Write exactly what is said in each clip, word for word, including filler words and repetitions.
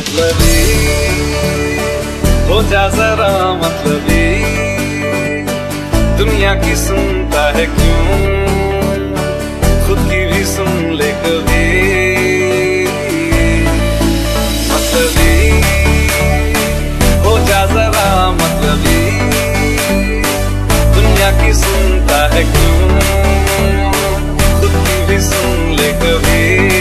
मतलबी हो जा जरा मतलबी, दुनिया की सुनता है क्यों, खुद की भी सुन ले कभी। मतलबी हो जा जरा मतलबी, दुनिया की सुनता है क्यों, खुद की भी सुन ले कभी।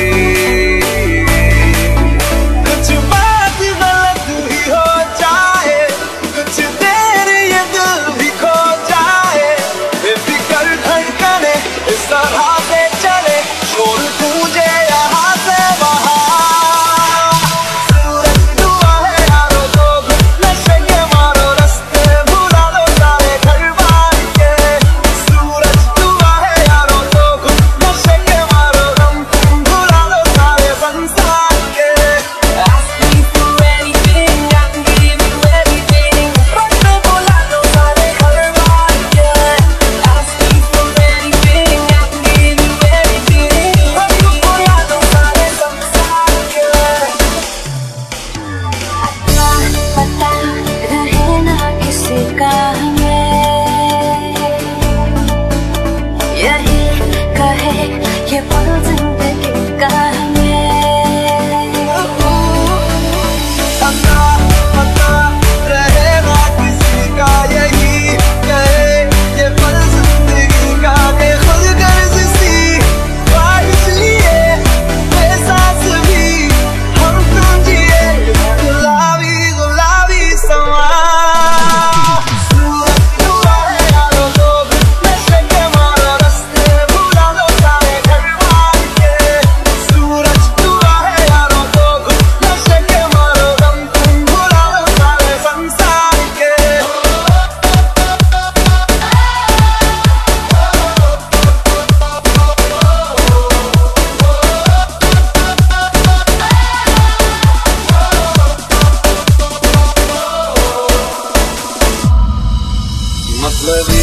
मतलबी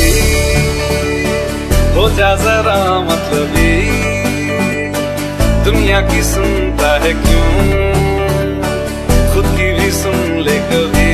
हो जा जरा मतलबी, दुनिया की सुनता है क्यों, खुद की भी सुन ले कभी।